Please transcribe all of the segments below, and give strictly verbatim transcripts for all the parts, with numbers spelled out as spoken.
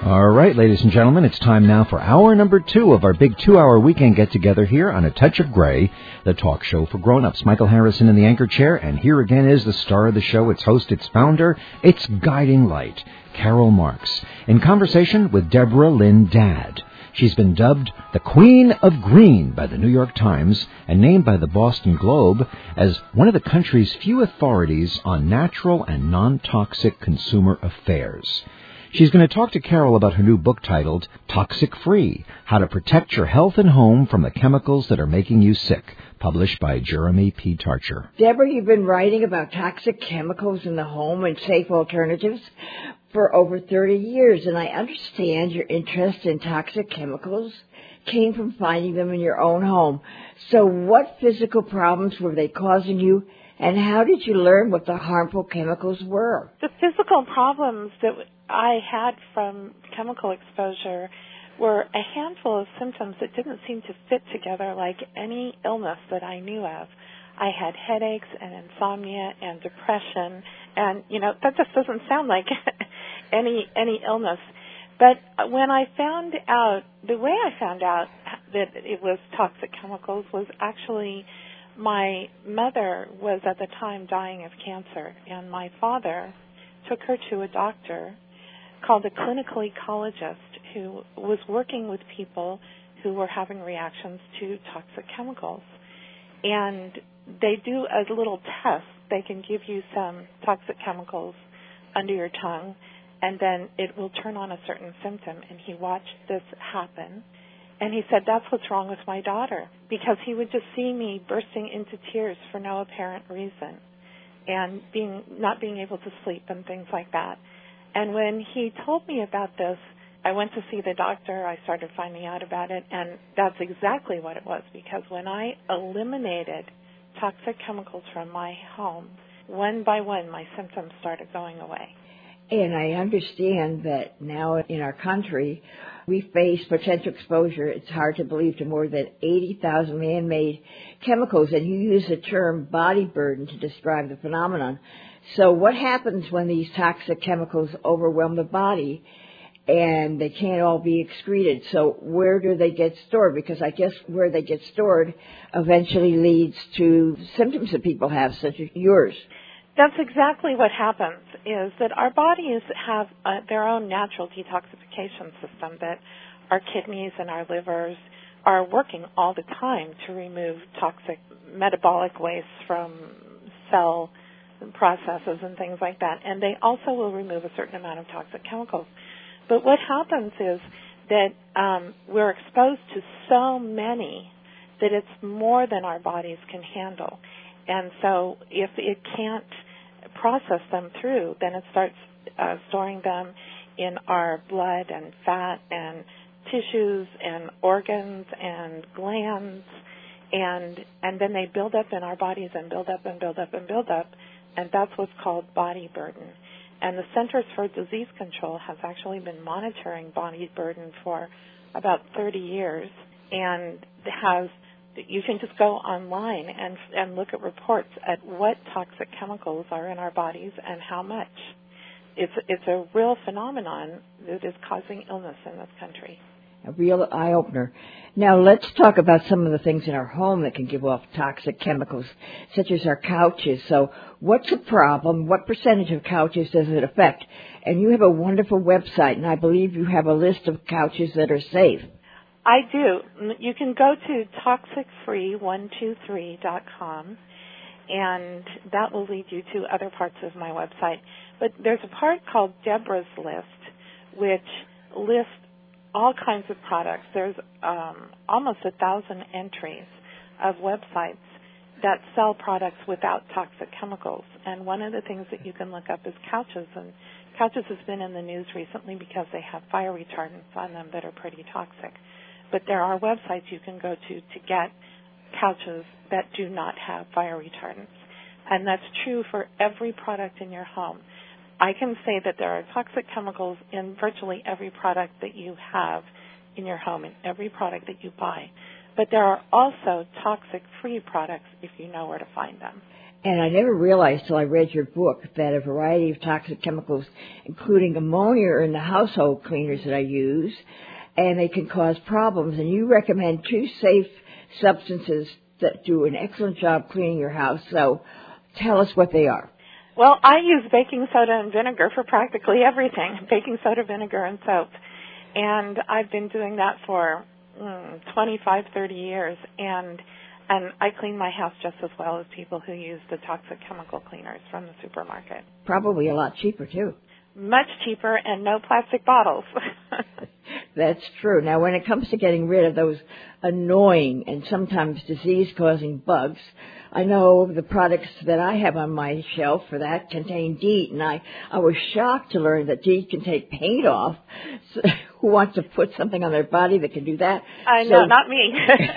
All right, ladies and gentlemen, it's time now for hour number two of our big two-hour weekend get-together here on A Touch of Gray, the talk show for grown-ups. Michael Harrison in the anchor chair, and here again is the star of the show, its host, its founder, its guiding light, Carol Marks, in conversation with Deborah Lynn Dadd. She's been dubbed the Queen of Green by the New York Times and named by the Boston Globe as one of the country's few authorities on natural and non-toxic consumer affairs. She's going to talk to Carol about her new book titled Toxic Free, How to Protect Your Health and Home from the Chemicals That Are Making You Sick, published by Jeremy P. Tarcher. Deborah, you've been writing about toxic chemicals in the home and safe alternatives for over thirty years, and I understand your interest in toxic chemicals came from finding them in your own home. So what physical problems were they causing you, and how did you learn what the harmful chemicals were? The physical problems that I had from chemical exposure were a handful of symptoms that didn't seem to fit together like any illness that I knew of. I had headaches and insomnia and depression, and, you know, that just doesn't sound like any any illness. But when I found out, the way I found out that it was toxic chemicals was actually my mother was at the time dying of cancer, and my father took her to a doctor called a clinical ecologist who was working with people who were having reactions to toxic chemicals. And they do a little test. They can give you some toxic chemicals under your tongue, and then it will turn on a certain symptom. And he watched this happen, and he said, that's what's wrong with my daughter, because he would just see me bursting into tears for no apparent reason and being not being able to sleep and things like that. And when he told me about this, I went to see the doctor. I started finding out about it, and that's exactly what it was, because when I eliminated toxic chemicals from my home, one by one, my symptoms started going away. And I understand that now in our country, we face potential exposure, it's hard to believe, to more than eighty thousand man-made chemicals, and you use the term body burden to describe the phenomenon. So what happens when these toxic chemicals overwhelm the body and they can't all be excreted? So where do they get stored? Because I guess where they get stored eventually leads to symptoms that people have, such as yours. That's exactly what happens, is that our bodies have uh, their own natural detoxification system, that our kidneys and our livers are working all the time to remove toxic metabolic waste from cell processes and things like that. And they also will remove a certain amount of toxic chemicals. But what happens is that um, we're exposed to so many that it's more than our bodies can handle. And so if it can't process them through, then it starts uh, storing them in our blood and fat and tissues and organs and glands, and and then they build up in our bodies and build up and build up and build up, and that's what's called body burden. And the Centers for Disease Control has actually been monitoring body burden for about thirty years, and has you can just go online and and look at reports at what toxic chemicals are in our bodies and how much. It's it's a real phenomenon that is causing illness in this country. A real eye-opener. Now let's talk about some of the things in our home that can give off toxic chemicals, such as our couches. So what's the problem? What percentage of couches does it affect? And you have a wonderful website, and I believe you have a list of couches that are safe. I do. You can go to toxic free one two three dot com, and that will lead you to other parts of my website. But there's a part called Deborah's List, which lists all kinds of products. There's um, almost a thousand entries of websites that sell products without toxic chemicals. And one of the things that you can look up is couches. And couches has been in the news recently because they have fire retardants on them that are pretty toxic. But there are websites you can go to to get couches that do not have fire retardants. And that's true for every product in your home. I can say that there are toxic chemicals in virtually every product that you have in your home, in every product that you buy. But there are also toxic-free products if you know where to find them. And I never realized till I read your book that a variety of toxic chemicals, including ammonia, are in the household cleaners that I use, and they can cause problems. And you recommend two safe substances that do an excellent job cleaning your house. So tell us what they are. Well, I use baking soda and vinegar for practically everything, baking soda, vinegar, and soap. And I've been doing that for mm, twenty-five, thirty years, and and I clean my house just as well as people who use the toxic chemical cleaners from the supermarket. Probably a lot cheaper, too. Much cheaper and no plastic bottles. That's true. Now, when it comes to getting rid of those annoying and sometimes disease-causing bugs, I know the products that I have on my shelf for that contain DEET, and I, I was shocked to learn that DEET can take paint off. So, who wants to put something on their body that can do that? I so, know, not me.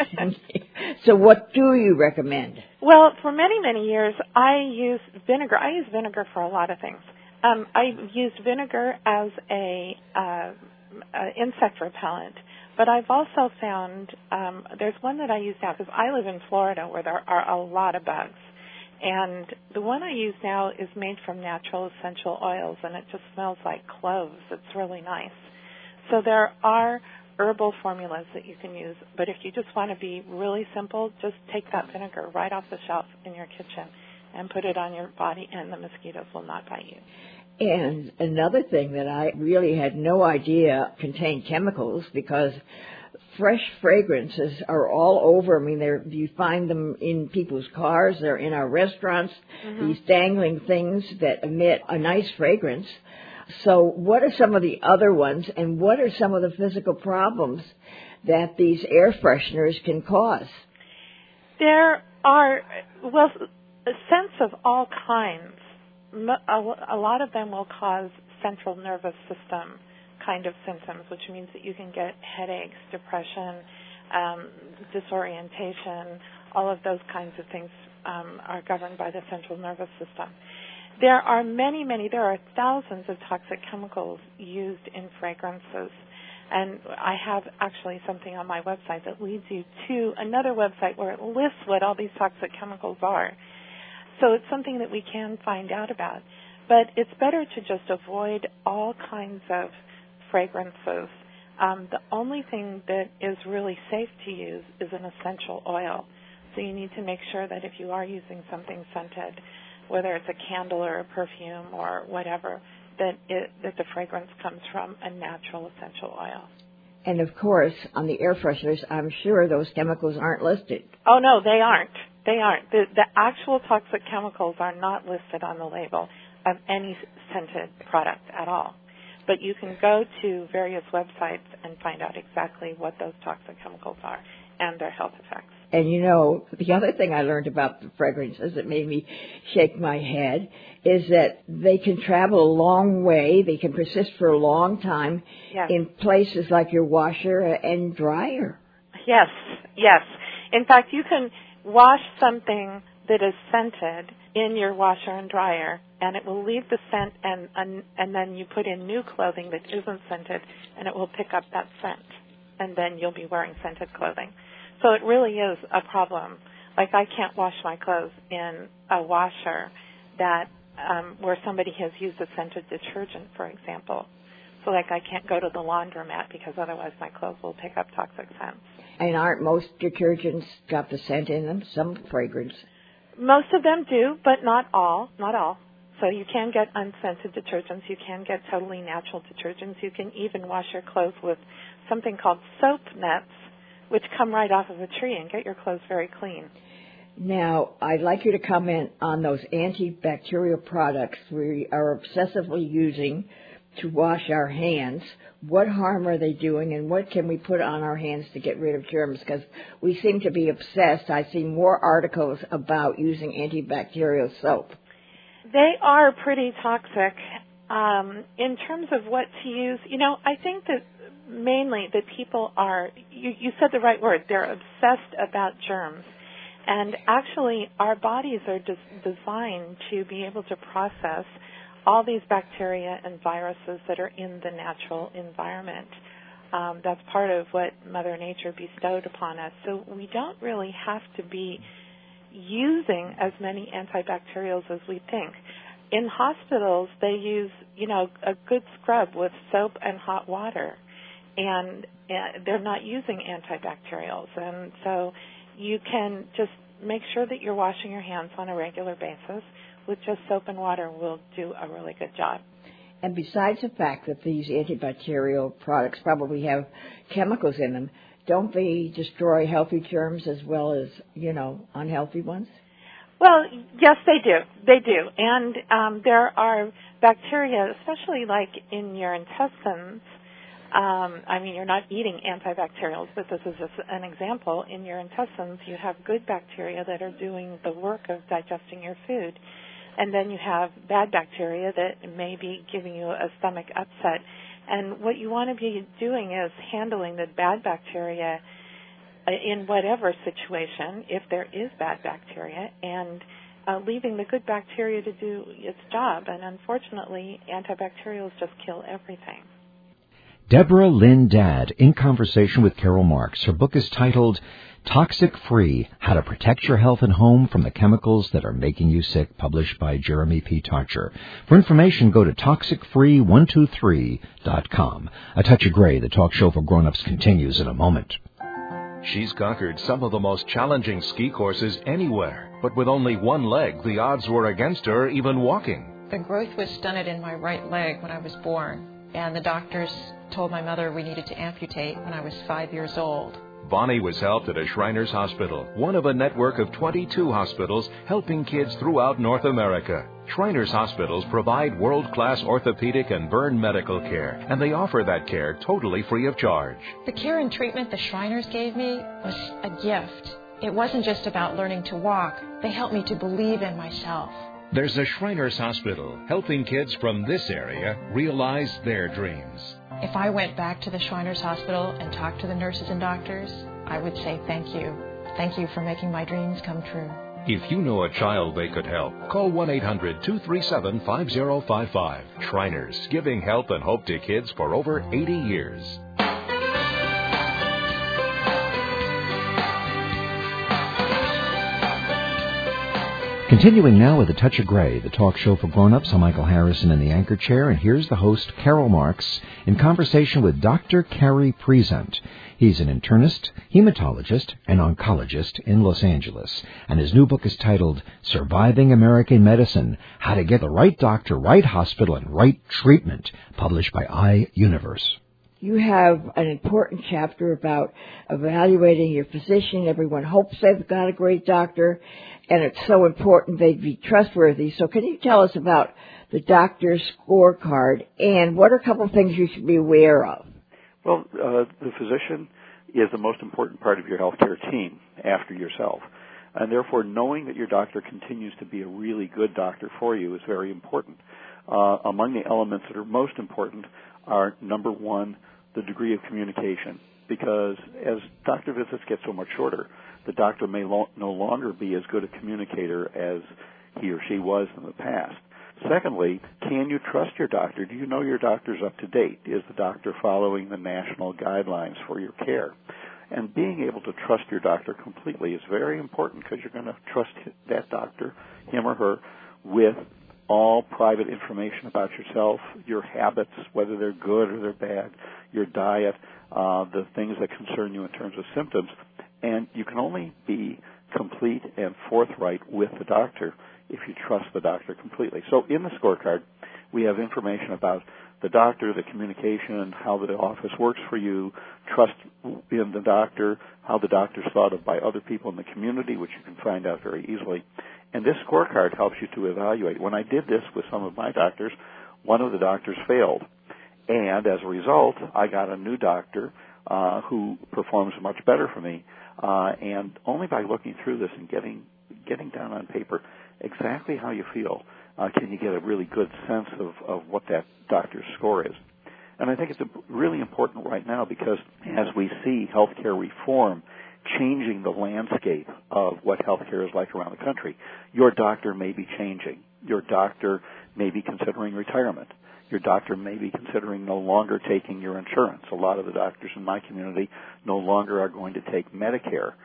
So what do you recommend? Well, for many, many years, I used vinegar. I use vinegar for a lot of things. Um, I used vinegar as a, uh, a insect repellent, but I've also found um, there's one that I use now because I live in Florida where there are a lot of bugs, and the one I use now is made from natural essential oils, and it just smells like cloves. It's really nice. So there are herbal formulas that you can use, but if you just want to be really simple, just take that vinegar right off the shelf in your kitchen and put it on your body, and the mosquitoes will not bite you. And another thing that I really had no idea contained chemicals, because fresh fragrances are all over. I mean, they're, you find them in people's cars, they're in our restaurants, mm-hmm. these dangling things that emit a nice fragrance. So what are some of the other ones, and what are some of the physical problems that these air fresheners can cause? There are, well, scents of all kinds. A lot of them will cause central nervous system kind of symptoms, which means that you can get headaches, depression, um, disorientation. All of those kinds of things um, are governed by the central nervous system. There are many, many, there are thousands of toxic chemicals used in fragrances. And I have actually something on my website that leads you to another website where it lists what all these toxic chemicals are. So it's something that we can find out about. But it's better to just avoid all kinds of fragrances. Um, the only thing that is really safe to use is an essential oil. So you need to make sure that if you are using something scented, whether it's a candle or a perfume or whatever, that it, that the fragrance comes from a natural essential oil. And, of course, on the air fresheners, I'm sure those chemicals aren't listed. Oh, no, they aren't. They aren't. The, the actual toxic chemicals are not listed on the label of any scented product at all. But you can go to various websites and find out exactly what those toxic chemicals are and their health effects. And, you know, the other thing I learned about the fragrances that made me shake my head is that they can travel a long way. They can persist for a long time yes. in places like your washer and dryer. Yes, yes. In fact, you can wash something that is scented in your washer and dryer, and it will leave the scent, and, and, and then you put in new clothing that isn't scented, and it will pick up that scent, and then you'll be wearing scented clothing. So it really is a problem. Like, I can't wash my clothes in a washer that um, where somebody has used a scented detergent, for example. So, like, I can't go to the laundromat because otherwise my clothes will pick up toxic scents. And aren't most detergents got the scent in them, some fragrance? Most of them do, but not all, not all. So you can get unscented detergents. You can get totally natural detergents. You can even wash your clothes with something called soap nets, which come right off of a tree and get your clothes very clean. Now, I'd like you to comment on those antibacterial products we are obsessively using to wash our hands. What harm are they doing, and what can we put on our hands to get rid of germs? Because we seem to be obsessed. I see more articles about using antibacterial soap. They are pretty toxic. Um, in terms of what to use, you know, I think that mainly that people are, you, you said the right word, they're obsessed about germs. And actually, our bodies are des- designed to be able to process all these bacteria and viruses that are in the natural environment. Um, that's part of what Mother Nature bestowed upon us. So we don't really have to be using as many antibacterials as we think. In hospitals, they use, you know, a good scrub with soap and hot water, and uh, they're not using antibacterials. And so you can just make sure that you're washing your hands on a regular basis with just soap and water will do a really good job. And besides the fact that these antibacterial products probably have chemicals in them, don't they destroy healthy germs as well as, you know, unhealthy ones? Well, yes, they do. They do. And um, there are bacteria, especially like in your intestines. Um, I mean, you're not eating antibacterials, but this is just an example. In your intestines, you have good bacteria that are doing the work of digesting your food. And then you have bad bacteria that may be giving you a stomach upset. And what you want to be doing is handling the bad bacteria in whatever situation, if there is bad bacteria, and uh, leaving the good bacteria to do its job. And unfortunately, antibacterials just kill everything. Deborah Lynn Dadd in conversation with Carol Marks. Her book is titled Toxic Free, How to Protect Your Health and Home from the Chemicals That Are Making You Sick, published by Jeremy P. Tarcher. For information, go to toxic free one two three dot com. A Touch of Gray, the talk show for grown-ups, continues in a moment. She's conquered some of the most challenging ski courses anywhere, but with only one leg, the odds were against her even walking. The growth was stunted in my right leg when I was born, and the doctors told my mother we needed to amputate when I was five years old. Bonnie was helped at a Shriners Hospital, one of a network of twenty-two hospitals helping kids throughout North America. Shriners Hospitals provide world-class orthopedic and burn medical care, and they offer that care totally free of charge. The care and treatment the Shriners gave me was a gift. It wasn't just about learning to walk. They helped me to believe in myself. There's a Shriners Hospital helping kids from this area realize their dreams. If I went back to the Shriners Hospital and talked to the nurses and doctors, I would say thank you. Thank you for making my dreams come true. If you know a child they could help, call one eight hundred two three seven five zero five five. Shriners, giving help and hope to kids for over eighty years. Continuing now with A Touch of Gray, the talk show for grown-ups. I'm Michael Harrison in the anchor chair, and here's the host, Carol Marks, in conversation with Doctor Cary Present. He's an internist, hematologist, and oncologist in Los Angeles, and his new book is titled Surviving American Medicine, How to Get the Right Doctor, Right Hospital, and Right Treatment, published by iUniverse. You have an important chapter about evaluating your physician. Everyone hopes they've got a great doctor, and it's so important they be trustworthy. So can you tell us about the doctor's scorecard, and what are a couple of things you should be aware of? Well, uh, the physician is the most important part of your healthcare team after yourself. And therefore, knowing that your doctor continues to be a really good doctor for you is very important. Uh, among the elements that are most important are, number one, the degree of communication. Because as doctor visits get so much shorter, the doctor may lo- no longer be as good a communicator as he or she was in the past. Secondly, can you trust your doctor? Do you know your doctor's up to date? Is the doctor following the national guidelines for your care? And being able to trust your doctor completely is very important, because you're going to trust that doctor, him or her, with all private information about yourself, your habits, whether they're good or they're bad, your diet, uh, the things that concern you in terms of symptoms. And you can only be complete and forthright with the doctor if you trust the doctor completely. So in the scorecard, we have information about the doctor, the communication, how the office works for you, trust in the doctor, how the doctor's thought of by other people in the community, which you can find out very easily. And this scorecard helps you to evaluate. When I did this with some of my doctors, one of the doctors failed. And as a result, I got a new doctor uh, who performs much better for me. Uh, and only by looking through this and getting getting down on paper exactly how you feel, uh, can you get a really good sense of, of what that doctor's score is. And I think it's really important right now, because as we see healthcare reform changing the landscape of what healthcare is like around the country, your doctor may be changing. Your doctor may be considering retirement. Your doctor may be considering no longer taking your insurance. A lot of the doctors in my community no longer are going to take Medicare.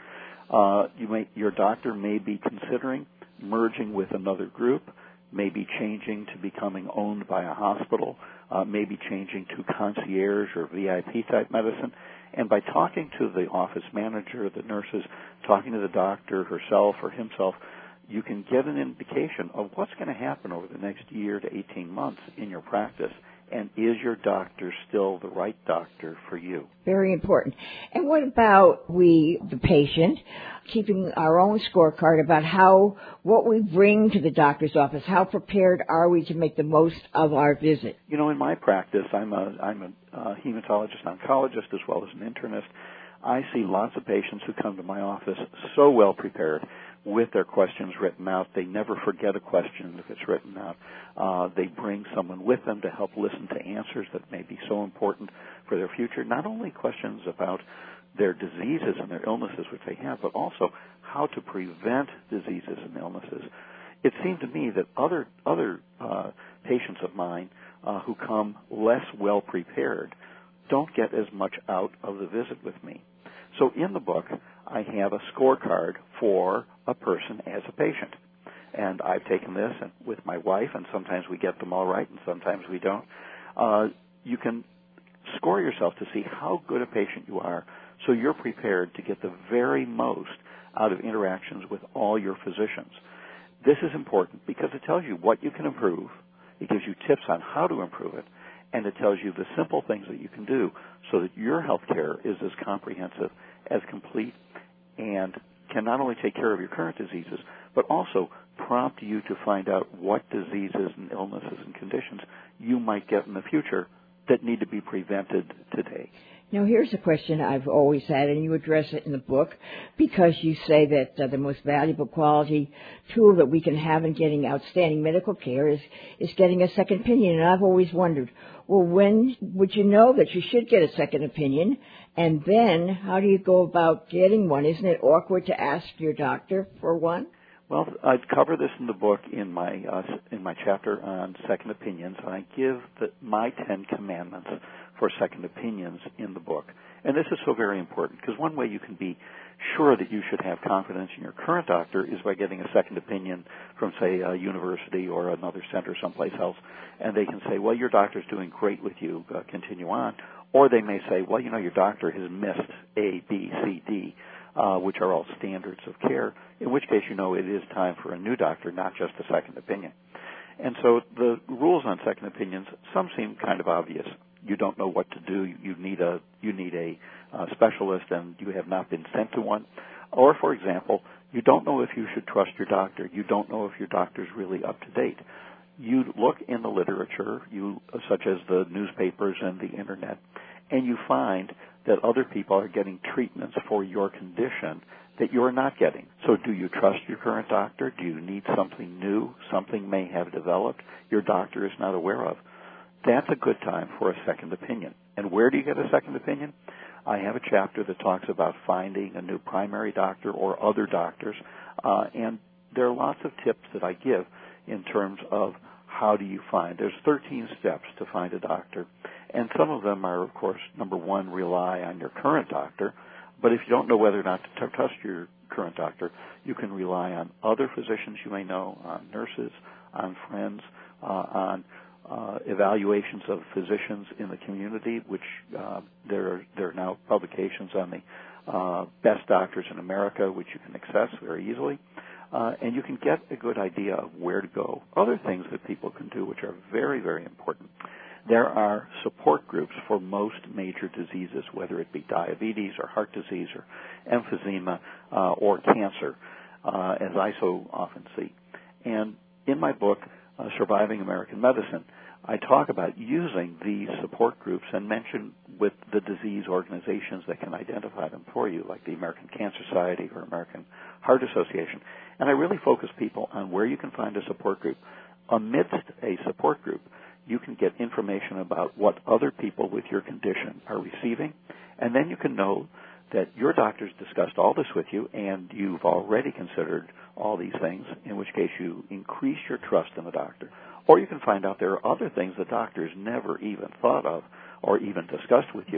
Uh, you may, your doctor may be considering merging with another group, maybe changing to becoming owned by a hospital, uh, maybe changing to concierge or V I P type medicine. And by talking to the office manager, the nurses, talking to the doctor herself or himself, you can get an indication of what's going to happen over the next year to eighteen months in your practice. And is your doctor still the right doctor for you? Very important. And what about we, the patient, keeping our own scorecard about how, what we bring to the doctor's office? How prepared are we to make the most of our visit? You know, in my practice, I'm a, I'm a uh, hematologist, oncologist, as well as an internist. I see lots of patients who come to my office so well prepared with their questions written out. They never forget a question if it's written out. Uh, they bring someone with them to help listen to answers that may be so important for their future. Not only questions about their diseases and their illnesses, which they have, but also how to prevent diseases and illnesses. It seemed to me that other other uh, patients of mine uh, who come less well prepared don't get as much out of the visit with me. So in the book, I have a scorecard for a person as a patient. And I've taken this and with my wife, and sometimes we get them all right and sometimes we don't. Uh, you can score yourself to see how good a patient you are so you're prepared to get the very most out of interactions with all your physicians. This is important because it tells you what you can improve. It gives you tips on how to improve it. And it tells you the simple things that you can do so that your health care is as comprehensive, as complete, and can not only take care of your current diseases, but also prompt you to find out what diseases and illnesses and conditions you might get in the future that need to be prevented today. Now, here's a question I've always had, and you address it in the book, because you say that uh, the most valuable quality tool that we can have in getting outstanding medical care is, is getting a second opinion. And I've always wondered, well, when would you know that you should get a second opinion? And then how do you go about getting one? Isn't it awkward to ask your doctor for one? Well, I cover this in the book in my uh, in my chapter on second opinions. I give the, my Ten Commandments for second opinions in the book. And this is so very important because one way you can be sure that you should have confidence in your current doctor is by getting a second opinion from, say, a university or another center someplace else. And they can say, well, your doctor's doing great with you, uh, continue on. Or they may say, well, you know, your doctor has missed A, B, C, D, uh, which are all standards of care, in which case you know it is time for a new doctor, not just a second opinion. And so the rules on second opinions, some seem kind of obvious. You don't know what to do. You need a you need a uh, specialist, and you have not been sent to one. Or, for example, you don't know if you should trust your doctor. You don't know if your doctor's really up to date. You look in the literature, you such as the newspapers and the internet, and you find that other people are getting treatments for your condition that you're not getting. So do you trust your current doctor? Do you need something new? Something may have developed your doctor is not aware of. That's a good time for a second opinion. And where do you get a second opinion? I have a chapter that talks about finding a new primary doctor or other doctors, uh, and there are lots of tips that I give in terms of how do you find. There's thirteen steps to find a doctor, and some of them are, of course, number one, rely on your current doctor, but if you don't know whether or not to trust your current doctor, you can rely on other physicians you may know, on nurses, on friends, uh, on Uh, evaluations of physicians in the community, which uh, there are, there are now publications on the uh, best doctors in America, which you can access very easily, uh, and you can get a good idea of where to go. Other things that people can do, which are very, very important. There are support groups for most major diseases, whether it be diabetes or heart disease or emphysema uh, or cancer, uh, as I so often see. And in my book, uh, Surviving American Medicine, I talk about using these support groups and mention with the disease organizations that can identify them for you, like the American Cancer Society or American Heart Association. And I really focus people on where you can find a support group. Amidst a support group, you can get information about what other people with your condition are receiving, and then you can know that your doctor's discussed all this with you and you've already considered all these things, in which case you increase your trust in the doctor. Or you can find out there are other things the doctor's never even thought of or even discussed with you,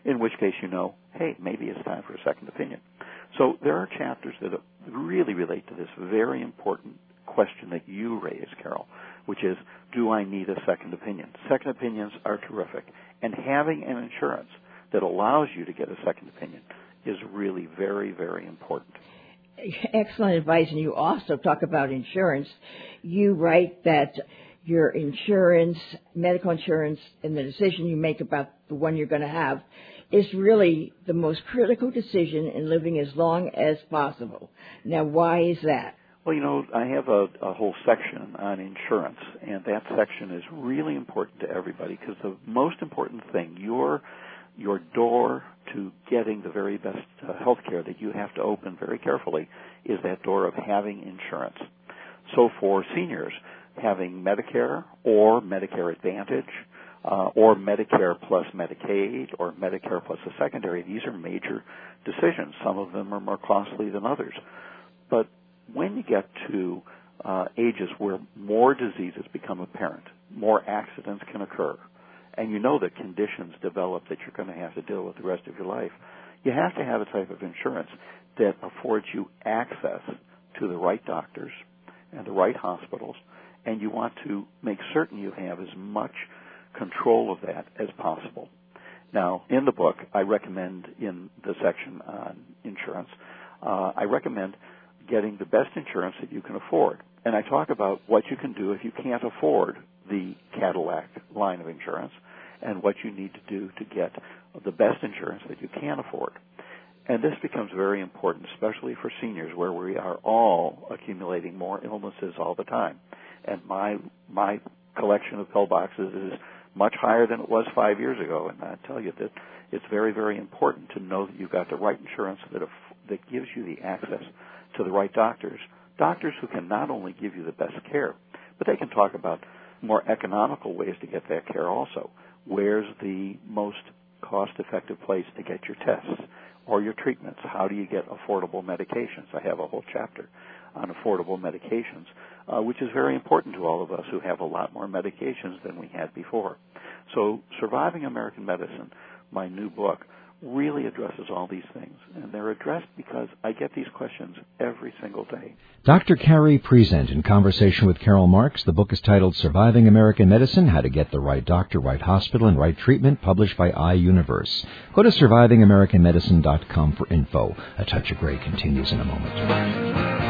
in which case you know, hey, maybe it's time for a second opinion. So there are chapters that really relate to this very important question that you raised, Carol, which is, do I need a second opinion? Second opinions are terrific, and having an insurance that allows you to get a second opinion is really very, very important. Excellent advice, and you also talk about insurance. You write that your insurance, medical insurance, and the decision you make about the one you're going to have is really the most critical decision in living as long as possible. Now, why is that? Well, you know, I have a, a whole section on insurance, and that section is really important to everybody because the most important thing, your your door to getting the very best uh, health care that you have to open very carefully is that door of having insurance. So for seniors, having Medicare or Medicare Advantage uh, or Medicare plus Medicaid or Medicare plus a secondary, these are major decisions. Some of them are more costly than others. But when you get to uh, ages where more diseases become apparent, more accidents can occur, and you know that conditions develop that you're going to have to deal with the rest of your life, you have to have a type of insurance that affords you access to the right doctors and the right hospitals, and you want to make certain you have as much control of that as possible. Now, in the book, I recommend in the section on insurance, uh, I recommend getting the best insurance that you can afford. And I talk about what you can do if you can't afford the Cadillac line of insurance and what you need to do to get the best insurance that you can afford. And this becomes very important, especially for seniors where we are all accumulating more illnesses all the time. And my my collection of pill boxes is much higher than it was five years ago. And I tell you that it's very, very important to know that you've got the right insurance that that gives you the access to the right doctors, doctors who can not only give you the best care, but they can talk about more economical ways to get that care also. Where's the most cost-effective place to get your tests or your treatments? How do you get affordable medications? I have a whole chapter on affordable medications, uh, which is very important to all of us who have a lot more medications than we had before. So Surviving American Medicine, my new book, really addresses all these things, and they're addressed because I get these questions every single day. Doctor Carrie Present in conversation with Carol Marks. The book is titled Surviving American Medicine, How to Get the Right Doctor, Right Hospital, and Right Treatment, published by iUniverse. Go to surviving american medicine dot com for info. A Touch of Gray continues in a moment.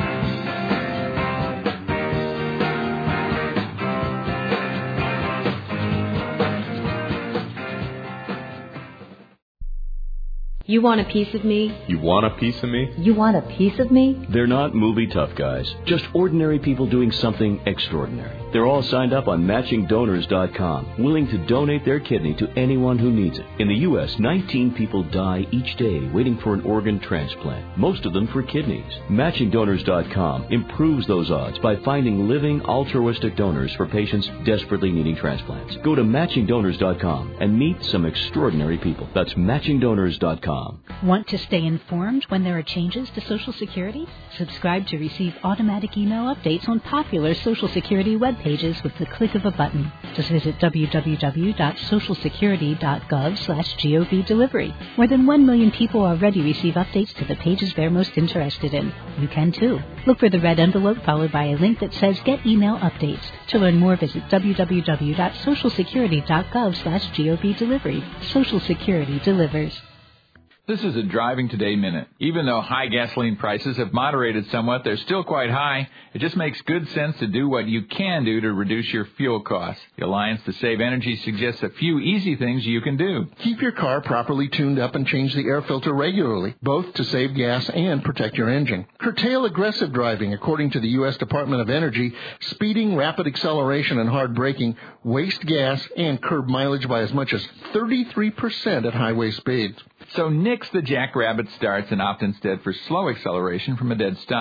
You want a piece of me? You want a piece of me? You want a piece of me? They're not movie tough guys, just ordinary people doing something extraordinary. They're all signed up on matching donors dot com, willing to donate their kidney to anyone who needs it. In the U S, nineteen people die each day waiting for an organ transplant, most of them for kidneys. matching donors dot com improves those odds by finding living altruistic donors for patients desperately needing transplants. Go to matching donors dot com and meet some extraordinary people. That's matching donors dot com. Want to stay informed when there are changes to Social Security? Subscribe to receive automatic email updates on popular Social Security web pages with the click of a button. Just visit w w w dot social security dot gov slash gov delivery. More than one million people already receive updates to the pages they're most interested in. You can too. Look for the red envelope followed by a link that says Get Email Updates. To learn more, visit w w w dot social security dot gov slash gov delivery. Social Security delivers. This is a Driving Today Minute. Even though high gasoline prices have moderated somewhat, they're still quite high. It just makes good sense to do what you can do to reduce your fuel costs. The Alliance to Save Energy suggests a few easy things you can do. Keep your car properly tuned up and change the air filter regularly, both to save gas and protect your engine. Curtail aggressive driving. According to the U S Department of Energy, speeding, rapid acceleration, and hard braking waste gas and curb mileage by as much as thirty-three percent at highway speeds. So nix the jackrabbit starts and opt instead for slow acceleration from a dead stop.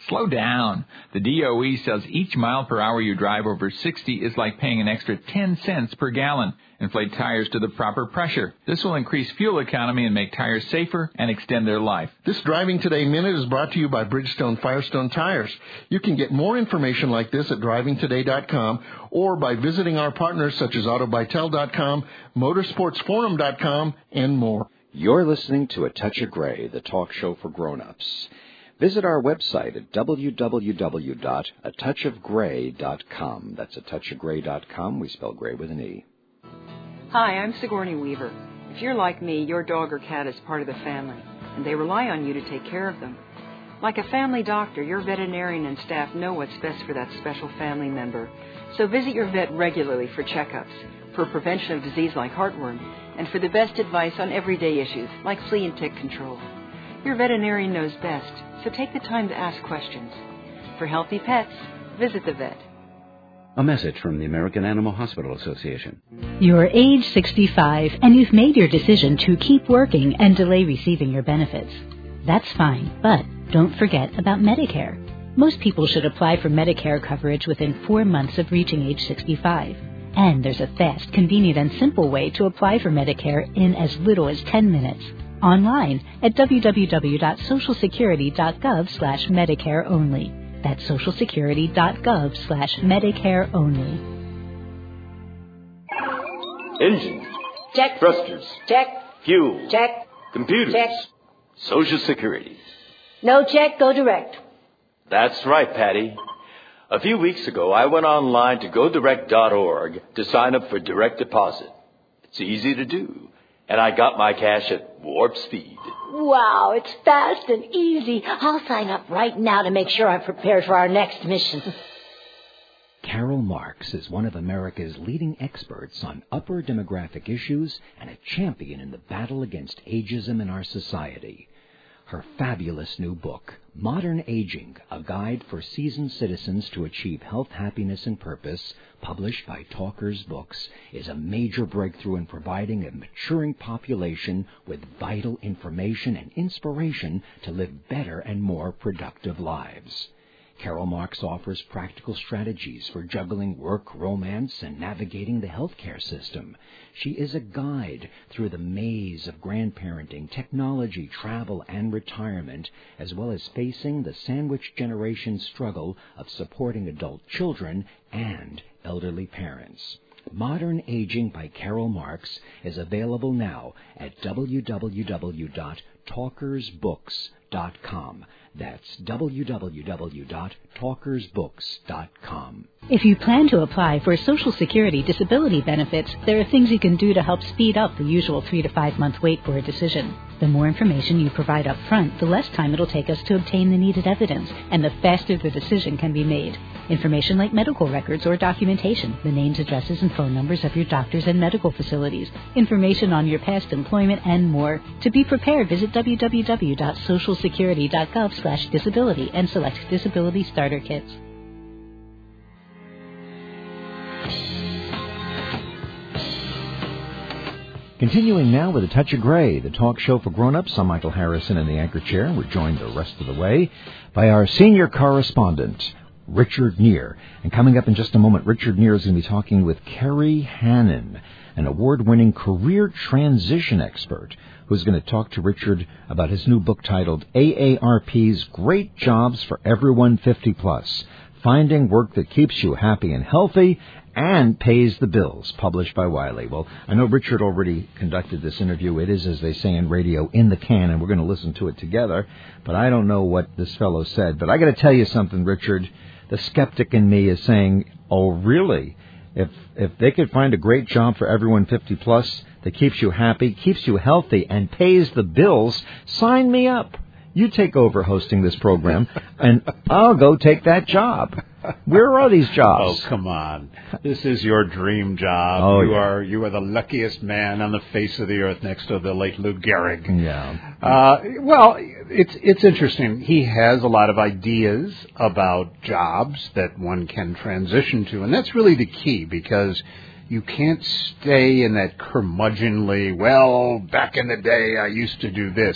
Slow down. The D O E says each mile per hour you drive over sixty is like paying an extra ten cents per gallon. Inflate tires to the proper pressure. This will increase fuel economy and make tires safer and extend their life. This Driving Today Minute is brought to you by Bridgestone Firestone Tires. You can get more information like this at driving today dot com or by visiting our partners such as autobytel dot com, motorsports forum dot com, and more. You're listening to A Touch of Gray, the talk show for grown-ups. Visit our website at w w w dot a touch of gray dot com. That's a touch of gray dot com. We spell gray with an E. Hi, I'm Sigourney Weaver. If you're like me, your dog or cat is part of the family, and they rely on you to take care of them. Like a family doctor, your veterinarian and staff know what's best for that special family member. So visit your vet regularly for checkups, for prevention of disease like heartworm, and for the best advice on everyday issues like flea and tick control. Your veterinarian knows best, so take the time to ask questions. For healthy pets, visit the vet. A message from the American Animal Hospital Association. You're age sixty-five and you've made your decision to keep working and delay receiving your benefits. That's fine, but don't forget about Medicare. Most people should apply for Medicare coverage within four months of reaching age sixty-five. And there's a fast, convenient, and simple way to apply for Medicare in as little as ten minutes. Online at w w w dot social security dot gov slash Medicare only. That's social security dot gov slash Medicare only. Engines. Check. Thrusters. Check. Fuel. Check. Computers. Check. Social Security. No check, go direct. That's right, Patty. A few weeks ago, I went online to go direct dot org to sign up for direct deposit. It's easy to do. And I got my cash at warp speed. Wow, it's fast and easy. I'll sign up right now to make sure I'm prepared for our next mission. Carol Marks is one of America's leading experts on upper demographic issues and a champion in the battle against ageism in our society. Her fabulous new book, Modern Aging, A Guide for Seasoned Citizens to Achieve Health, Happiness, and Purpose, published by Talkers Books, is a major breakthrough in providing a maturing population with vital information and inspiration to live better and more productive lives. Carol Marks offers practical strategies for juggling work, romance, and navigating the healthcare system. She is a guide through the maze of grandparenting, technology, travel, and retirement, as well as facing the sandwich generation struggle of supporting adult children and elderly parents. Modern Aging by Carol Marks is available now at w w w dot talkers books dot com. That's w w w dot talkers books dot com. If you plan to apply for Social Security disability benefits, there are things you can do to help speed up the usual three to five month wait for a decision. The more information you provide up front, the less time it'll take us to obtain the needed evidence, and the faster the decision can be made. Information like medical records or documentation, the names, addresses, and phone numbers of your doctors and medical facilities, information on your past employment, and more. To be prepared, visit w w w dot social security dot gov slash disability and select Disability Starter Kits. Continuing now with A Touch of Gray, the talk show for grown-ups. I'm Michael Harrison in the anchor chair. We're joined the rest of the way by our senior correspondent, Richard Neer. And coming up in just a moment, Richard Neer is going to be talking with Kerry Hannon, an award-winning career transition expert, who's going to talk to Richard about his new book titled A A R P's Great Jobs for Everyone fifty plus, Finding Work That Keeps You Happy and Healthy and Pays the Bills, published by Wiley. Well, I know Richard already conducted this interview. It is, as they say in radio, in the can, and we're going to listen to it together. But I don't know what this fellow said. But I got to tell you something, Richard. The skeptic in me is saying, oh, really? If if they could find a great job for everyone fifty plus that keeps you happy, keeps you healthy, and pays the bills, sign me up. You take over hosting this program, and I'll go take that job. Where are these jobs? Oh, come on. This is your dream job. Oh, you yeah. are you are the luckiest man on the face of the earth next to the late Lou Gehrig. Yeah. Uh, well, it's it's interesting. He has a lot of ideas about jobs that one can transition to, and that's really the key, because you can't stay in that curmudgeonly, well, back in the day I used to do this.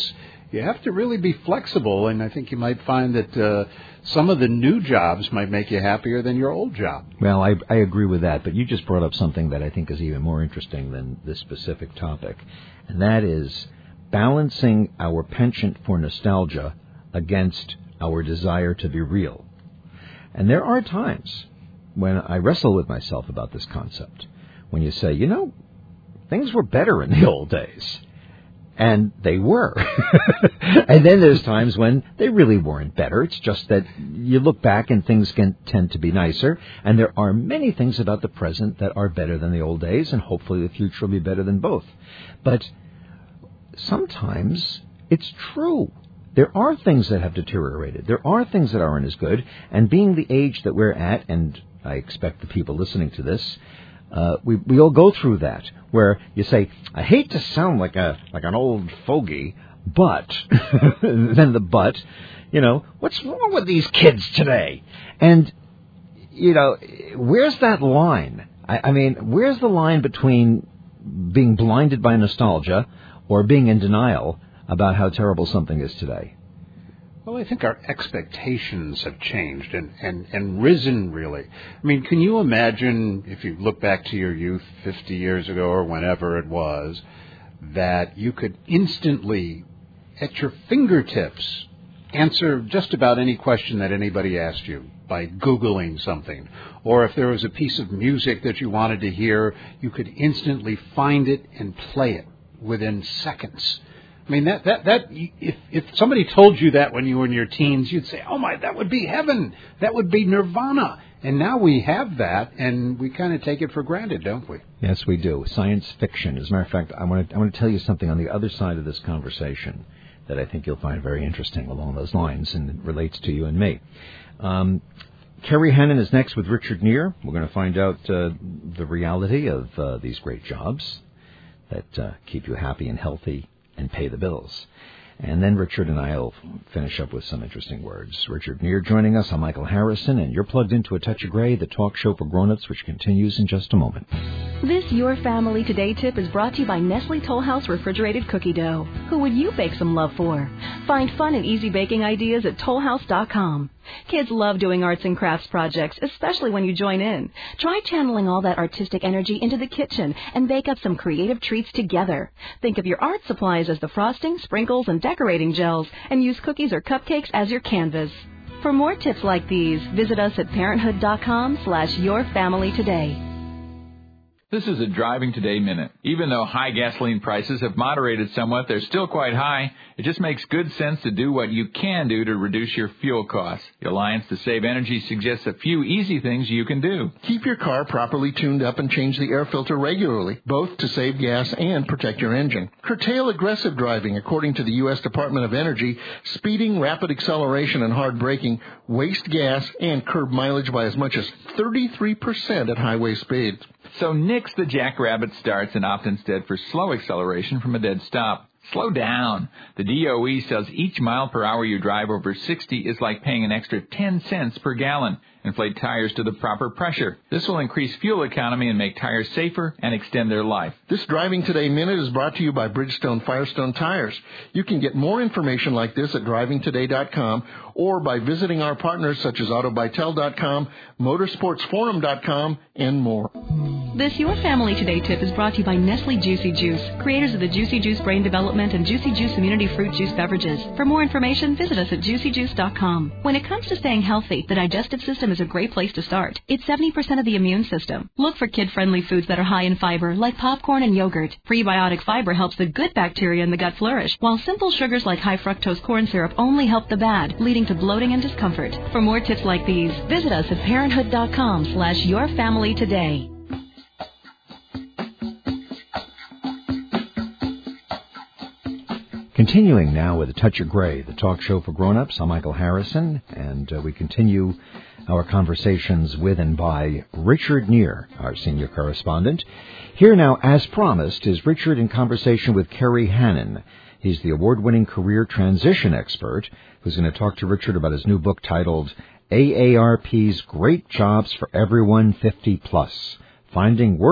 you have to really be flexible, and I think you might find that uh, some of the new jobs might make you happier than your old job. Well, I, I agree with that, but you just brought up something that I think is even more interesting than this specific topic, and that is balancing our penchant for nostalgia against our desire to be real. And there are times when I wrestle with myself about this concept, when you say, you know, things were better in the old days. And they were. And then there's times when they really weren't better. It's just that you look back and things can tend to be nicer. And there are many things about the present that are better than the old days, and hopefully the future will be better than both. But sometimes it's true. There are things that have deteriorated. There are things that aren't as good. And being the age that we're at, and I expect the people listening to this, uh, we we all go through that, where you say, I hate to sound like a like an old fogey, but, then the but, you know, what's wrong with these kids today? And, you know, where's that line? I, I mean, where's the line between being blinded by nostalgia or being in denial about how terrible something is today? Well, I think our expectations have changed and, and, and risen, really. I mean, can you imagine, if you look back to your youth fifty years ago or whenever it was, that you could instantly, at your fingertips, answer just about any question that anybody asked you by Googling something? Or if there was a piece of music that you wanted to hear, you could instantly find it and play it within seconds. I mean, that, that, that, if, if somebody told you that when you were in your teens, you'd say, oh my, that would be heaven. That would be nirvana. And now we have that, and we kind of take it for granted, don't we? Yes, we do. Science fiction. As a matter of fact, I want to, I want to tell you something on the other side of this conversation that I think you'll find very interesting along those lines, and it relates to you and me. Um, Kerry Hannon is next with Richard Neer. We're going to find out uh, the reality of uh, these great jobs that uh, keep you happy and healthy and pay the bills. And then Richard and I will finish up with some interesting words. Richard Neer joining us. I'm Michael Harrison, and you're plugged into A Touch of Gray, the talk show for grown-ups, which continues in just a moment. This Your Family Today tip is brought to you by Nestle Toll House Refrigerated Cookie Dough. Who would you bake some love for? Find fun and easy baking ideas at toll house dot com. Kids love doing arts and crafts projects, especially when you join in. Try channeling all that artistic energy into the kitchen and bake up some creative treats together. Think of your art supplies as the frosting, sprinkles, and decorating gels, and use cookies or cupcakes as your canvas. For more tips like these, visit us at parenthood dot com slash your family today. This is a Driving Today Minute. Even though high gasoline prices have moderated somewhat, they're still quite high. It just makes good sense to do what you can do to reduce your fuel costs. The Alliance to Save Energy suggests a few easy things you can do. Keep your car properly tuned up and change the air filter regularly, both to save gas and protect your engine. Curtail aggressive driving. According to the U S Department of Energy, speeding, rapid acceleration, and hard braking waste gas and curb mileage by as much as thirty-three percent at highway speeds. So nix the jackrabbit starts and opt instead for slow acceleration from a dead stop. Slow down. The D O E says each mile per hour you drive over sixty is like paying an extra ten cents per gallon. Inflate tires to the proper pressure. This will increase fuel economy and make tires safer and extend their life. This Driving Today Minute is brought to you by Bridgestone Firestone Tires. You can get more information like this at driving today dot com or by visiting our partners such as auto bytel dot com, motorsports forum dot com, and more. This Your Family Today tip is brought to you by Nestle Juicy Juice, creators of the Juicy Juice Brain Development and Juicy Juice Immunity Fruit Juice beverages. For more information, visit us at juicy juice dot com. When it comes to staying healthy, the digestive system is a great place to start. It's seventy percent of the immune system. Look for kid-friendly foods that are high in fiber, like popcorn and yogurt. Prebiotic fiber helps the good bacteria in the gut flourish, while simple sugars like high fructose corn syrup only help the bad, leading to bloating and discomfort. For more tips like these, visit us at parenthood dot com slash your family today. Continuing now with A Touch of Gray, the talk show for grown-ups. I'm Michael Harrison, and uh, we continue our conversations with and by Richard Neer, our senior correspondent. Here now, as promised, is Richard in conversation with Kerry Hannon. He's the award-winning career transition expert who's going to talk to Richard about his new book titled A A R P's Great Jobs for Everyone fifty plus, Finding Work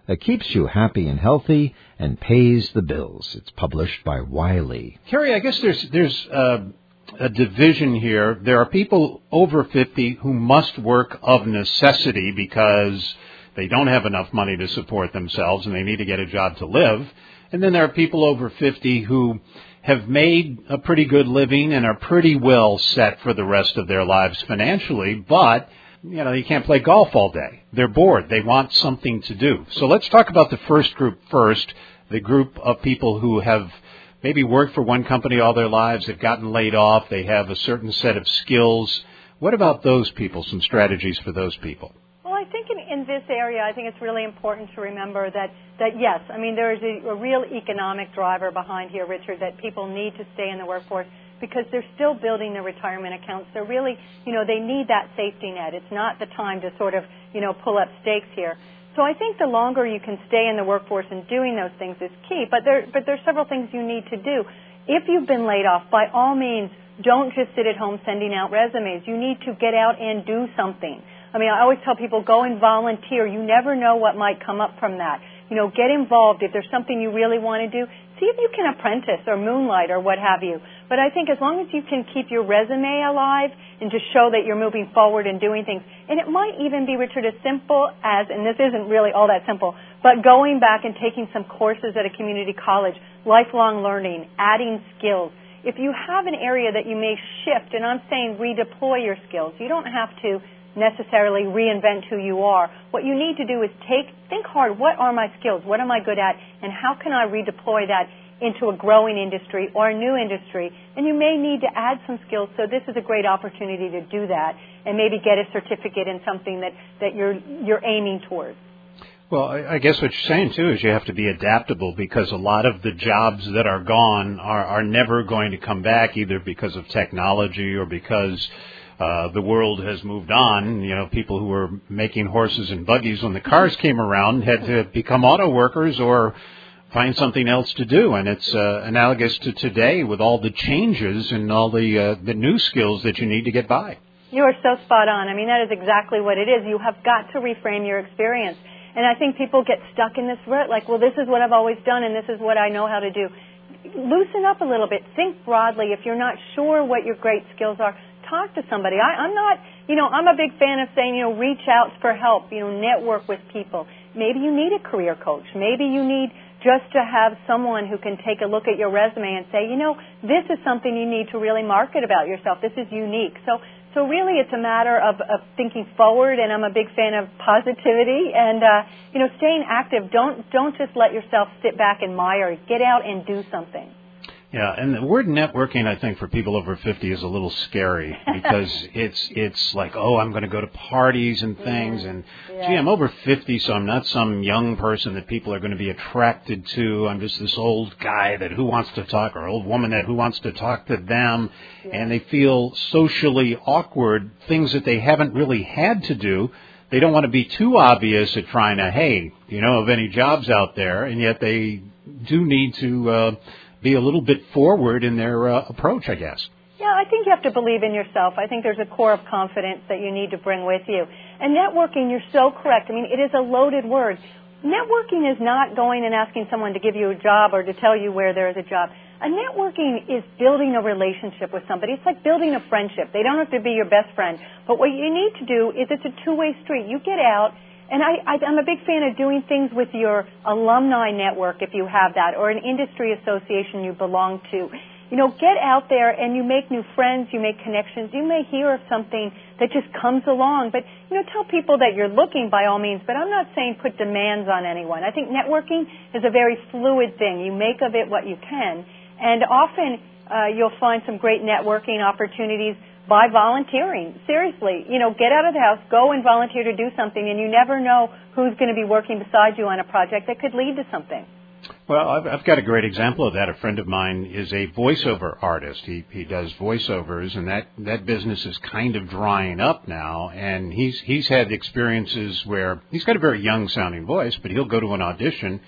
that keeps you happy and healthy and pays the bills. It's published by Wiley. Carrie, I guess there's there's uh, a division here. There are people over fifty who must work of necessity because they don't have enough money to support themselves and they need to get a job to live. And then there are people over fifty who have made a pretty good living and are pretty well set for the rest of their lives financially, but, you know, you can't play golf all day. They're bored. They want something to do. So let's talk about the first group first, the group of people who have maybe worked for one company all their lives, they've gotten laid off, they have a certain set of skills. What about those people, some strategies for those people? Well, I think in, in this area, I think it's really important to remember that, that yes, I mean, there is a, a real economic driver behind here, Richard, that people need to stay in the workforce because they're still building their retirement accounts. They're really, you know, they need that safety net. It's not the time to sort of, you know, pull up stakes here. So I think the longer you can stay in the workforce and doing those things is key. But there, but there's several things you need to do. If you've been laid off, by all means, don't just sit at home sending out resumes. You need to get out and do something. I mean, I always tell people, go and volunteer. You never know what might come up from that. You know, get involved. If there's something you really want to do, see if you can apprentice or moonlight or what have you. But I think as long as you can keep your resume alive and just show that you're moving forward and doing things, and it might even be, Richard, as simple as, and this isn't really all that simple, but going back and taking some courses at a community college, lifelong learning, adding skills. If you have an area that you may shift, and I'm saying redeploy your skills, you don't have to necessarily reinvent who you are. What you need to do is take, think hard, what are my skills? What am I good at? And how can I redeploy that into a growing industry or a new industry? And you may need to add some skills, so this is a great opportunity to do that and maybe get a certificate in something that, that you're, you're aiming towards. Well, I guess what you're saying, too, is you have to be adaptable because a lot of the jobs that are gone are, are never going to come back either because of technology or because Uh, the world has moved on. You know, people who were making horses and buggies when the cars came around had to become auto workers or find something else to do. And it's uh, analogous to today with all the changes and all the uh, the new skills that you need to get by. You are so spot on. I mean, that is exactly what it is. You have got to reframe your experience. And I think people get stuck in this rut, like, well, this is what I've always done and this is what I know how to do. Loosen up a little bit. Think broadly. If you're not sure what your great skills are, talk to somebody. I, I'm not, you know, I'm a big fan of saying, you know, reach out for help, you know, network with people. Maybe you need a career coach. Maybe you need just to have someone who can take a look at your resume and say, you know, this is something you need to really market about yourself. This is unique. So, so really it's a matter of, of thinking forward, and I'm a big fan of positivity and, uh, you know, staying active. Don't, don't just let yourself sit back and mire. Get out and do something. Yeah, and the word networking, I think, for people over fifty is a little scary because it's it's like, oh, I'm going to go to parties and things, and yeah. gee, I'm over fifty, so I'm not some young person that people are going to be attracted to. I'm just this old guy that who wants to talk, or old woman that who wants to talk to them, yeah. and they feel socially awkward, things that they haven't really had to do. They don't want to be too obvious at trying to, hey, you know, of any jobs out there, and yet they do need to uh, be a little bit forward in their uh, approach, I guess. Yeah, I think you have to believe in yourself. I think there's a core of confidence that you need to bring with you. And networking, you're so correct. I mean, it is a loaded word. Networking is not going and asking someone to give you a job or to tell you where there is a job. A networking is building a relationship with somebody. It's like building a friendship. They don't have to be your best friend. But what you need to do is it's a two-way street. You get out. And I, I, I'm a big fan of doing things with your alumni network, if you have that, or an industry association you belong to. You know, get out there and you make new friends, you make connections. You may hear of something that just comes along. But, you know, tell people that you're looking by all means. But I'm not saying put demands on anyone. I think networking is a very fluid thing. You make of it what you can. And often uh, you'll find some great networking opportunities by volunteering. Seriously, you know, get out of the house, go and volunteer to do something, and you never know who's going to be working beside you on a project that could lead to something. Well, I've, I've got a great example of that. A friend of mine is a voiceover artist. He he does voiceovers, and that, that business is kind of drying up now. And he's he's had experiences where he's got a very young sounding voice, but he'll go to an audition,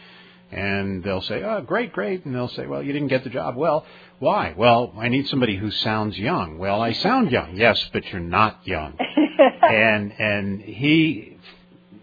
and they'll say, oh, great, great. And they'll say, well, you didn't get the job. Well, why? Well, I need somebody who sounds young. Well, I sound young. Yes, but you're not young. and and he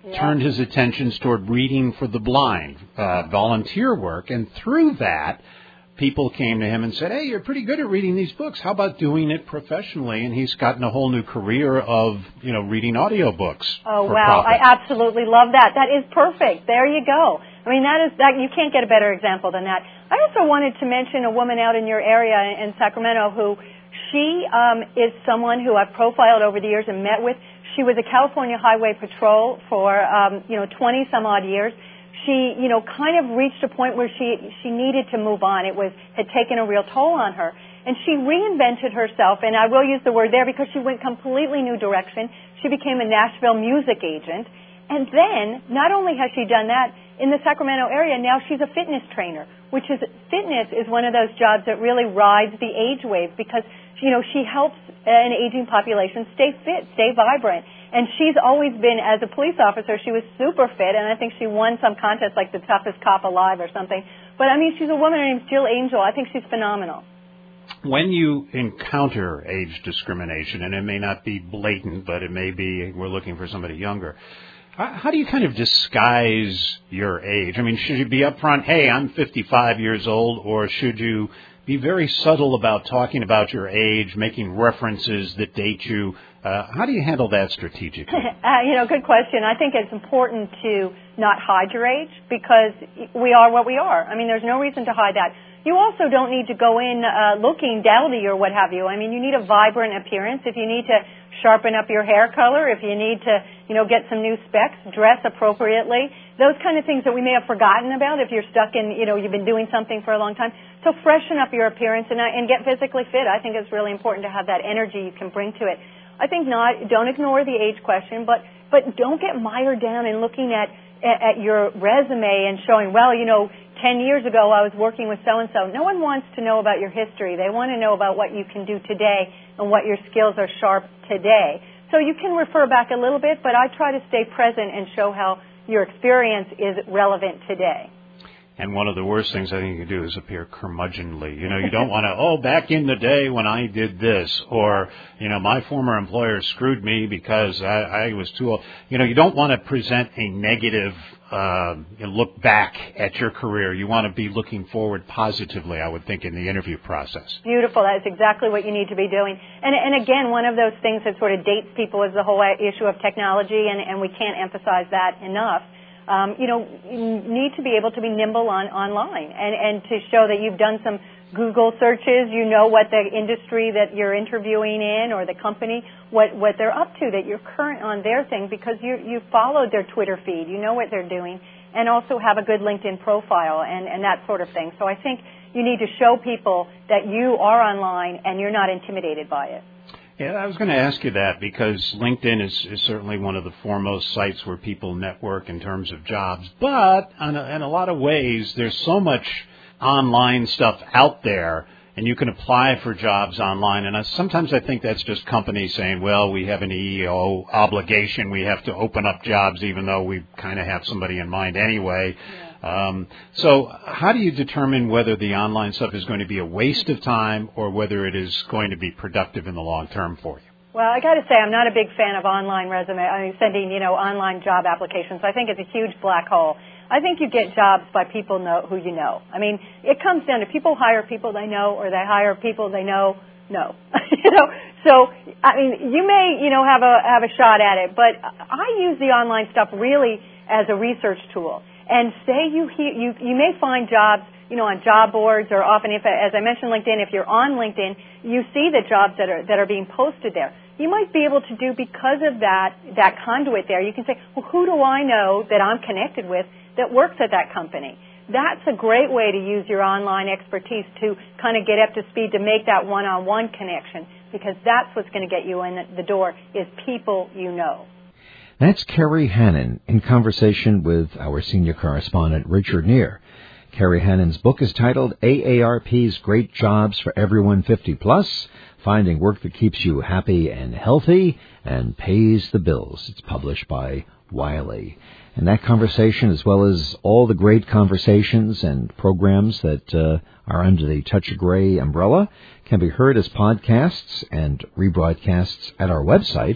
yeah. turned his attentions toward reading for the blind, uh, volunteer work, and through that, people came to him and said, hey, you're pretty good at reading these books. How about doing it professionally? And he's gotten a whole new career of, you know, reading audiobooks. Oh, for wow. profit. I absolutely love that. That is perfect. There you go. I mean, that is that. You can't get a better example than that. I also wanted to mention a woman out in your area in Sacramento who she um, is someone who I've profiled over the years and met with. She was a California Highway Patrol for, um, you know, twenty some odd years. She, you know, kind of reached a point where she she needed to move on. It was had taken a real toll on her, and she reinvented herself. And I will use the word there because she went completely new direction. She became a Nashville music agent, and then not only has she done that in the Sacramento area, now she's a fitness trainer. Which is fitness is one of those jobs that really rides the age wave because you know she helps an aging population stay fit, stay vibrant. And she's always been, as a police officer, she was super fit, and I think she won some contest like the toughest cop alive or something. But, I mean, she's a woman, her name's Jill Angel. I think she's phenomenal. When you encounter age discrimination, and it may not be blatant, but it may be we're looking for somebody younger, how do you kind of disguise your age? I mean, should you be upfront, hey, I'm fifty-five years old, or should you be very subtle about talking about your age, making references that date you? Uh, how do you handle that strategically? uh, you know, good question. I think it's important to not hide your age because we are what we are. I mean, there's no reason to hide that. You also don't need to go in uh, looking dowdy or what have you. I mean, you need a vibrant appearance. If you need to sharpen up your hair color, if you need to, you know, get some new specs, dress appropriately, those kind of things that we may have forgotten about if you're stuck in, you know, you've been doing something for a long time. So freshen up your appearance and, uh, and get physically fit. I think it's really important to have that energy you can bring to it. I think not, don't ignore the age question, but, but don't get mired down in looking at, at, at your resume and showing, well, you know, ten years ago I was working with so-and-so. No one wants to know about your history. They want to know about what you can do today and what your skills are sharp today. So you can refer back a little bit, but I try to stay present and show how your experience is relevant today. And one of the worst things I think you can do is appear curmudgeonly. You know, you don't want to, oh, back in the day when I did this, or, you know, my former employer screwed me because I, I was too old. You know, you don't want to present a negative uh, look back at your career. You want to be looking forward positively, I would think, in the interview process. Beautiful. That's exactly what you need to be doing. And, and again, one of those things that sort of dates people is the whole issue of technology, and, and we can't emphasize that enough. Um, you know, you need to be able to be nimble on online and, and to show that you've done some Google searches, you know what the industry that you're interviewing in or the company, what, what they're up to, that you're current on their thing because you, you followed their Twitter feed, you know what they're doing, and also have a good LinkedIn profile and, and that sort of thing. So I think you need to show people that you are online and you're not intimidated by it. Yeah, I was going to ask you that because LinkedIn is, is certainly one of the foremost sites where people network in terms of jobs. But in a, in a lot of ways, there's so much online stuff out there, and you can apply for jobs online. And I, sometimes I think that's just companies saying, well, we have an E E O obligation. We have to open up jobs even though we kind of have somebody in mind anyway. Yeah. Um, so how do you determine whether the online stuff is going to be a waste of time or whether it is going to be productive in the long term for you? Well, I got to say, I'm not a big fan of online resume. I mean, sending, you know, online job applications. I think it's a huge black hole. I think you get jobs by people know who you know. I mean, it comes down to people hire people they know or they hire people they know. No, you know. So I mean, you may, you know, have a have a shot at it, but I use the online stuff really as a research tool. And say you hear, you you may find jobs, you know, on job boards or often, if as I mentioned, LinkedIn. If you're on LinkedIn, you see the jobs that are that are being posted there. You might be able to do because of that that conduit there. You can say, well, who do I know that I'm connected with that works at that company? That's a great way to use your online expertise to kind of get up to speed to make that one-on-one connection because that's what's going to get you in the door is people you know. That's Carrie Hannon in conversation with our senior correspondent, Richard Neer. Carrie Hannon's book is titled A A R P's Great Jobs for Everyone fifty plus, Finding Work That Keeps You Happy and Healthy and Pays the Bills. It's published by Wiley. And that conversation, as well as all the great conversations and programs that uh, are under the Touch of Gray umbrella, can be heard as podcasts and rebroadcasts at our website,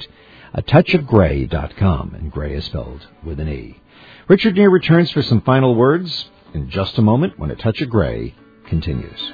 a touch of gray dot com, and gray is spelled with an E. Richard Neer returns for some final words in just a moment when A Touch of Gray continues.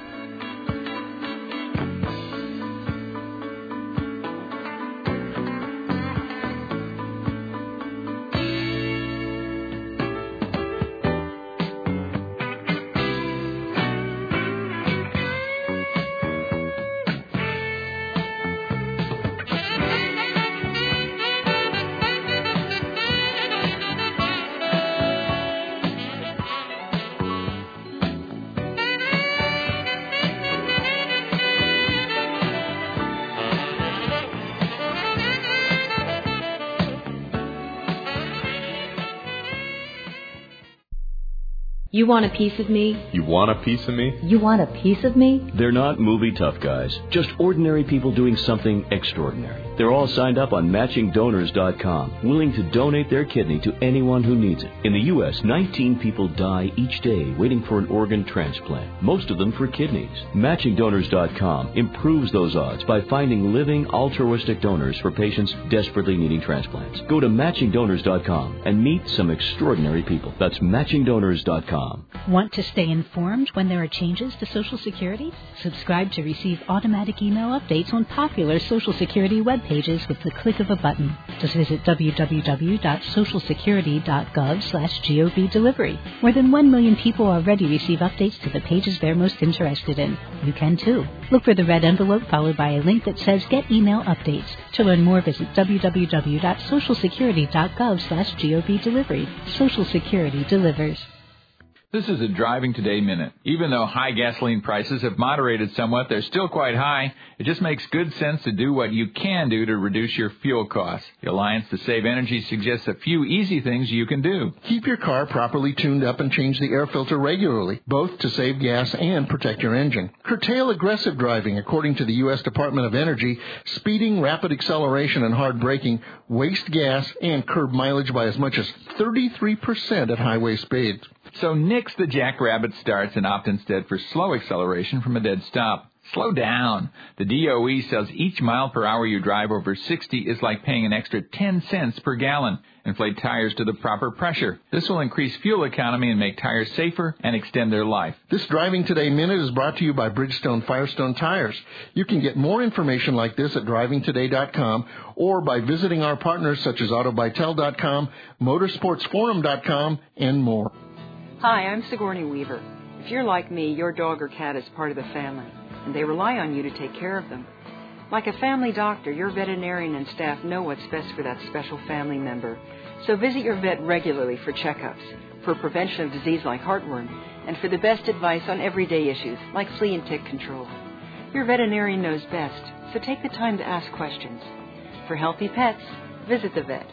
You want a piece of me? You want a piece of me? You want a piece of me? They're not movie tough guys, just ordinary people doing something extraordinary. They're all signed up on matching donors dot com, willing to donate their kidney to anyone who needs it. In the U S, nineteen people die each day waiting for an organ transplant, most of them for kidneys. matching donors dot com improves those odds by finding living altruistic donors for patients desperately needing transplants. Go to matching donors dot com and meet some extraordinary people. That's matching donors dot com. Want to stay informed when there are changes to Social Security? Subscribe to receive automatic email updates on popular Social Security web pages with the click of a button. Just visit w w w dot social security dot gov slash G O B delivery. More than one million people already receive updates to the pages they're most interested in. You can too. Look for the red envelope followed by a link that says Get Email Updates. To learn more, visit w w w dot social security dot gov slash G O B delivery. Social Security delivers. This is a Driving Today Minute. Even though high gasoline prices have moderated somewhat, they're still quite high. It just makes good sense to do what you can do to reduce your fuel costs. The Alliance to Save Energy suggests a few easy things you can do. Keep your car properly tuned up and change the air filter regularly, both to save gas and protect your engine. Curtail aggressive driving. According to the U S Department of Energy, speeding, rapid acceleration, and hard braking waste gas and curb mileage by as much as thirty-three percent at highway speeds. So nix the jackrabbit starts and opt instead for slow acceleration from a dead stop. Slow down. The D O E says each mile per hour you drive over sixty is like paying an extra ten cents per gallon. Inflate tires to the proper pressure. This will increase fuel economy and make tires safer and extend their life. This Driving Today Minute is brought to you by Bridgestone Firestone Tires. You can get more information like this at driving today dot com or by visiting our partners such as auto bytel dot com, motorsports forum dot com, and more. Hi, I'm Sigourney Weaver. If you're like me, your dog or cat is part of the family, and they rely on you to take care of them. Like a family doctor, your veterinarian and staff know what's best for that special family member. So visit your vet regularly for checkups, for prevention of disease like heartworm, and for the best advice on everyday issues like flea and tick control. Your veterinarian knows best, so take the time to ask questions. For healthy pets, visit the vet.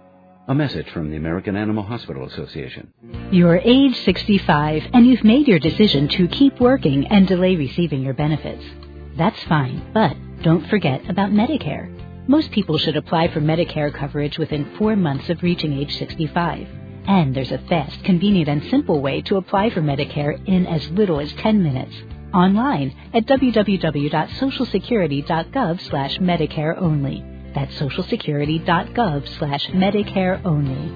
A message from the American Animal Hospital Association. You're age sixty-five and you've made your decision to keep working and delay receiving your benefits. That's fine, but don't forget about Medicare. Most people should apply for Medicare coverage within four months of reaching age sixty-five. And there's a fast, convenient, and simple way to apply for Medicare in as little as ten minutes. Online at w w w dot social security dot gov slash Medicare only. That's social security dot gov slash Medicare only.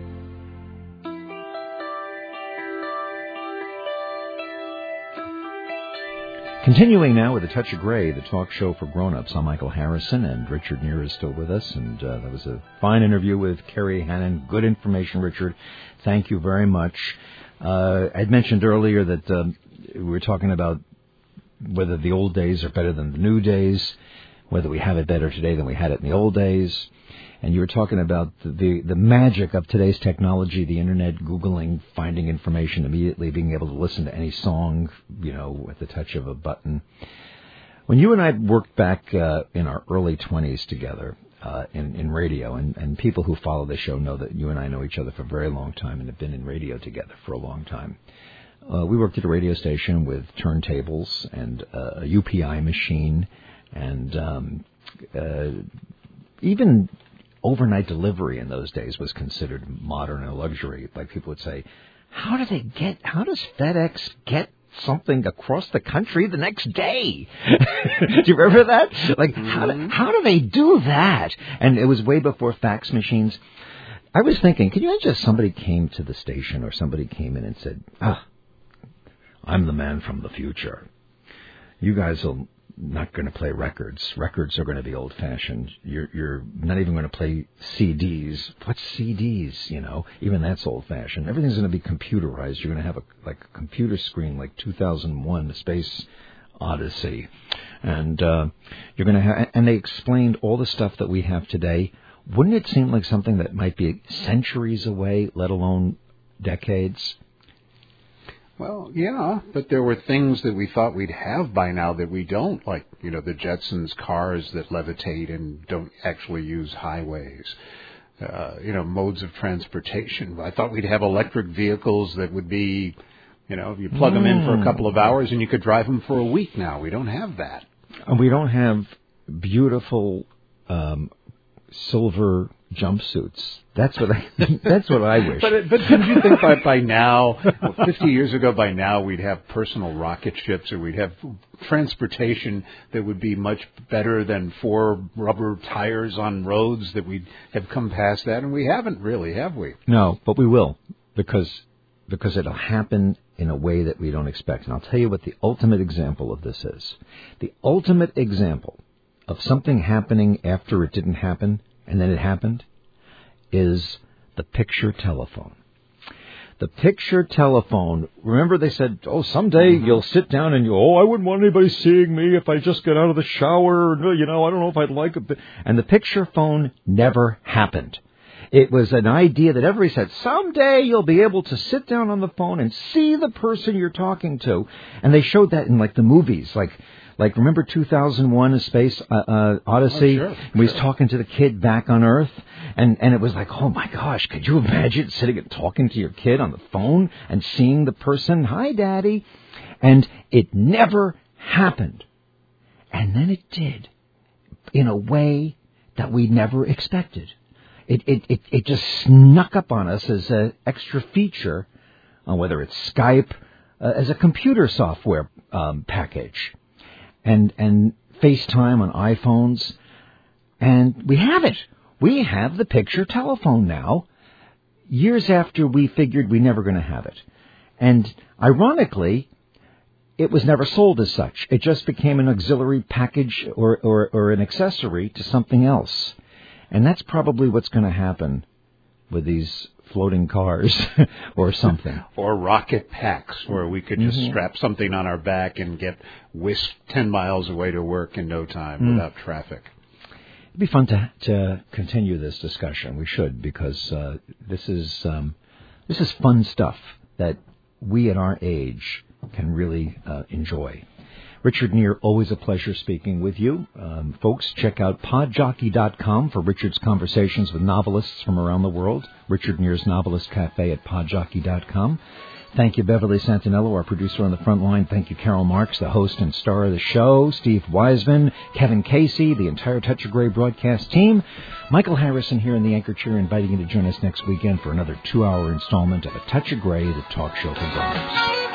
Continuing now with A Touch of Gray, the talk show for grown-ups. I'm Michael Harrison, and Richard Neer is still with us. And uh, that was a fine interview with Kerry Hannon. Good information, Richard. Thank you very much. Uh, I'd mentioned earlier that uh, we were talking about whether the old days are better than the new days, whether we have it better today than we had it in the old days. And you were talking about the, the, the magic of today's technology, the Internet, Googling, finding information immediately, being able to listen to any song, you know, at the touch of a button. When you and I worked back uh, in our early twenties together uh, in, in radio, and, and people who follow the show know that you and I know each other for a very long time and have been in radio together for a long time. Uh, we worked at a radio station with turntables and uh, a U P I machine, and um, uh, even overnight delivery in those days was considered modern and a luxury. Like people would say, how do they get, how does FedEx get something across the country the next day. Do you remember that? Like, mm-hmm. how, do, how do they do that? And it was way before fax machines. I was thinking, can you imagine if somebody came to the station or somebody came in and said, ah, I'm the man from the future. You guys are not going to play records. Records are going to be old-fashioned. You're, you're not even going to play C Ds. What's C Ds, you know? Even that's old-fashioned. Everything's going to be computerized. You're going to have a like a computer screen like two thousand one, Space Odyssey. And uh, you're going to have, and they explained all the stuff that we have today. Wouldn't it seem like something that might be centuries away, let alone decades? Well, yeah, but there were things that we thought we'd have by now that we don't, like, you know, the Jetsons cars that levitate and don't actually use highways, uh, you know, modes of transportation. I thought we'd have electric vehicles that would be, you know, you plug mm. them in for a couple of hours and you could drive them for a week now. We don't have that. And we don't have beautiful um, silver jumpsuits. That's what I. That's what I wish. But but didn't you think by by now, well, fifty years ago, by now we'd have personal rocket ships, or we'd have transportation that would be much better than four rubber tires on roads that we'd have come past that, and we haven't really, have we? No, but we will, because because it'll happen in a way that we don't expect. And I'll tell you what the ultimate example of this is. The ultimate example of something happening after it didn't happen and then it happened is the picture telephone. The picture telephone, remember they said, oh, someday mm-hmm. you'll sit down and you, oh, I wouldn't want anybody seeing me if I just get out of the shower. You know, I don't know if I'd like it. And the picture phone never happened. It was an idea that everybody said, someday you'll be able to sit down on the phone and see the person you're talking to. And they showed that in, like, the movies, like, Like, remember two thousand one, A Space uh, uh, Odyssey? Oh, sure, and we sure. was talking to the kid back on Earth, and, and it was like, oh, my gosh, could you imagine sitting and talking to your kid on the phone and seeing the person, hi, Daddy? And it never happened. And then it did, in a way that we never expected. It, it, it, it just snuck up on us as an extra feature, uh, whether it's Skype, uh, as a computer software um, package. And, and FaceTime on iPhones. And we have it. We have the picture telephone now, years after we figured we never going to have it. And ironically, it was never sold as such. It just became an auxiliary package or, or, or an accessory to something else. And that's probably what's going to happen with these floating cars or something. Or rocket packs where we could just mm-hmm. strap something on our back and get whisked ten miles away to work in no time mm. without traffic. It'd be fun to, to continue this discussion. We should, because uh, this is um, this is fun stuff that we at our age can really uh, enjoy. Richard Neer, always a pleasure speaking with you. Um, folks, check out podjockey dot com for Richard's conversations with novelists from around the world. Richard Neer's Novelist Cafe at podjockey dot com. Thank you, Beverly Santinello, our producer on the front line. Thank you, Carol Marks, the host and star of the show. Steve Wiseman, Kevin Casey, the entire Touch of Grey broadcast team. Michael Harrison here in the anchor chair, inviting you to join us next weekend for another two-hour installment of A Touch of Grey, the talk show for grown-ups.